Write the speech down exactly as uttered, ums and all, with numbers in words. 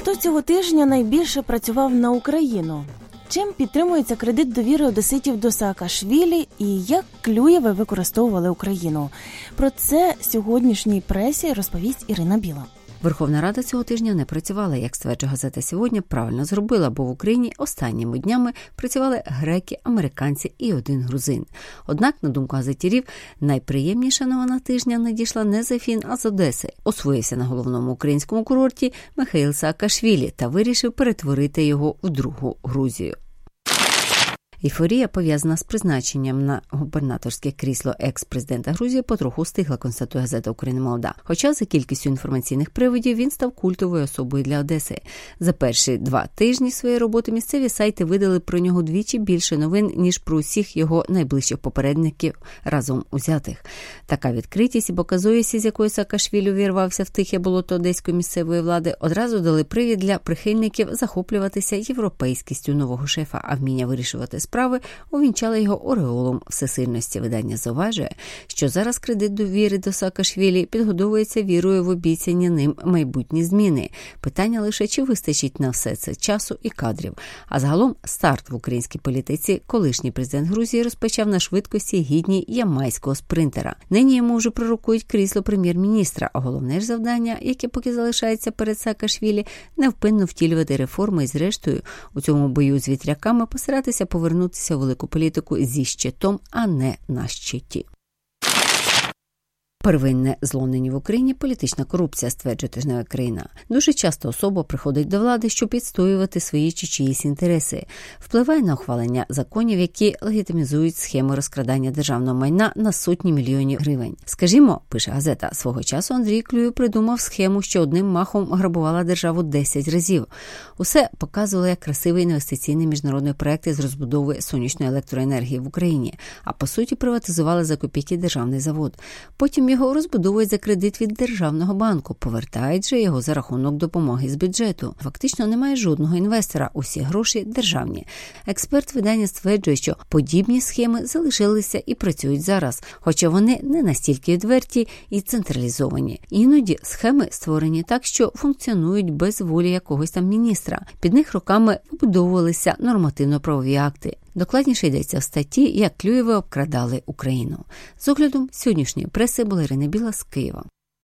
Хто цього тижня найбільше працював на Україну? Чим підтримується кредит довіри одеситів до Саакашвілі і як Клюєви використовували Україну? Про це сьогоднішній пресі розповість Ірина Біла. Верховна Рада цього тижня не працювала, як стверджує газета «Сьогодні», правильно зробила, бо в Україні останніми днями працювали греки, американці і один грузин. Однак, на думку газетярів, найприємніша новина тижня надійшла не з Афін, а з Одеси. Освоївся на головному українському курорті Михаїл Саакашвілі та вирішив перетворити його в другу Грузію. Ейфорія, пов'язана з призначенням на губернаторське крісло екс-президента Грузії, потроху стихла, констатує газета «Україна молода». Хоча за кількістю інформаційних приводів він став культовою особою для Одеси. За перші два тижні своєї роботи місцеві сайти видали про нього двічі більше новин, ніж про усіх його найближчих попередників разом узятих. Така відкритість і показовість, з якою Саакашвілі увірвався в тихе болото одеської місцевої влади, одразу дали привід для прихильників захоплюватися європейськістю нового шефа, а вміння вирішувати справи увінчали його ореолом всесильності. Видання зауважує, що зараз кредит довіри до Саакашвілі підгодовується вірою в обіцяні ним майбутні зміни. Питання лише, чи вистачить на все це часу і кадрів. А загалом старт в українській політиці колишній президент Грузії розпочав на швидкості гідній ямайського спринтера. Нині йому вже пророкують крісло прем'єр-міністра, а головне ж завдання, яке поки залишається перед Саакашвілі, невпинно втілювати реформи і зрештою у цьому бою з вітряками постаратися повернутися у велику політику зі щитом, а не на щиті. Первинне зло нині в Україні – політична корупція, стверджує тижнева країна. Дуже часто особа приходить до влади, щоб відстоювати свої чи чиїсь інтереси. Впливає на ухвалення законів, які легітимізують схеми розкрадання державного майна на сотні мільйонів гривень. Скажімо, пише газета, свого часу Андрій Клюєв придумав схему, що одним махом грабувала державу десять разів. Усе показувало як красивий інвестиційний міжнародний проект із розбудови сонячної електроенергії в Україні, а по суті приватизували за копійки державний завод. Потім його розбудовують за кредит від Державного банку, повертають же його за рахунок допомоги з бюджету. Фактично немає жодного інвестора, усі гроші державні. Експерт видання стверджує, що подібні схеми залишилися і працюють зараз, хоча вони не настільки відверті і централізовані. Іноді схеми створені так, що функціонують без волі якогось там міністра. Під них роками вибудовувалися нормативно-правові акти. Докладніше йдеться в статті, як Клюєви обкрадали Україну. З оглядом сьогоднішньої преси була Ірина Біла з Києва.